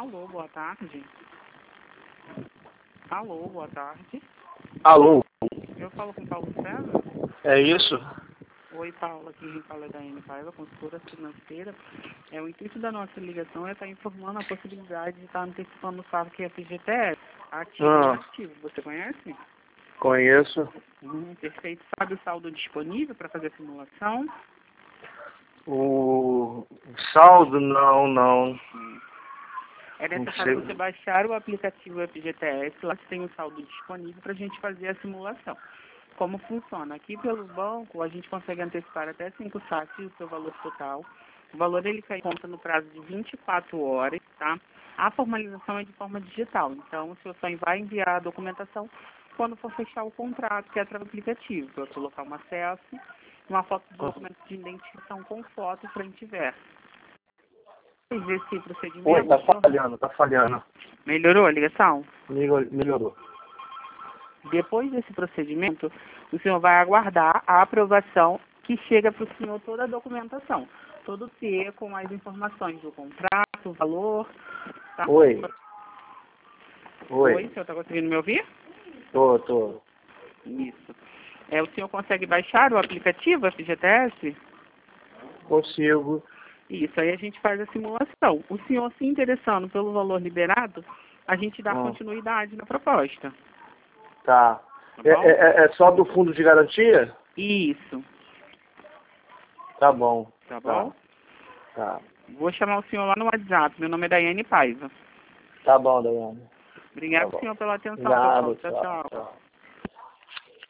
Alô, boa tarde. Alô, boa tarde. Alô, Eu falo com Paulo César. é isso? Oi, Paulo, aqui quem fala é Daiane Paiva, consultora financeira. O intuito da nossa ligação é estar informando a possibilidade de estar antecipando o saldo que é FGTS, ativo e inativo. Você conhece? Conheço. Perfeito. Sabe o saldo disponível para fazer a simulação? O saldo, não. É Não necessário sei. você baixar o aplicativo FGTS, lá tem o saldo disponível para a gente fazer a simulação. Como funciona? Aqui pelo banco, a gente consegue antecipar até 5 saques o seu valor total. O valor ele cai em conta no prazo de 24 horas, tá? A formalização é de forma digital, então o senhor só vai enviar a documentação quando for fechar o contrato, que é através do aplicativo. Vai colocar uma selfie, uma foto de documento de identificação com foto frente e verso. Esse procedimento... Oi, tá falhando. Melhorou a ligação? Melhorou. Depois desse procedimento, o senhor vai aguardar a aprovação que chega para o senhor toda a documentação. Todo o TE com as informações do contrato, o valor. Tá? Oi, o senhor está conseguindo me ouvir? tô. Isso. O senhor consegue baixar o aplicativo FGTS? Consigo. Isso, aí a gente faz a simulação. O senhor se interessando pelo valor liberado, a gente dá continuidade na proposta. Tá. É só do fundo de garantia? Isso. Tá bom. Tá bom? Tá. Vou chamar o senhor lá no WhatsApp. Meu nome é Daiane Paiva. Tá bom, Daiane. Obrigado, Tá bom. senhor, pela atenção. Nada, Tchau. tchau.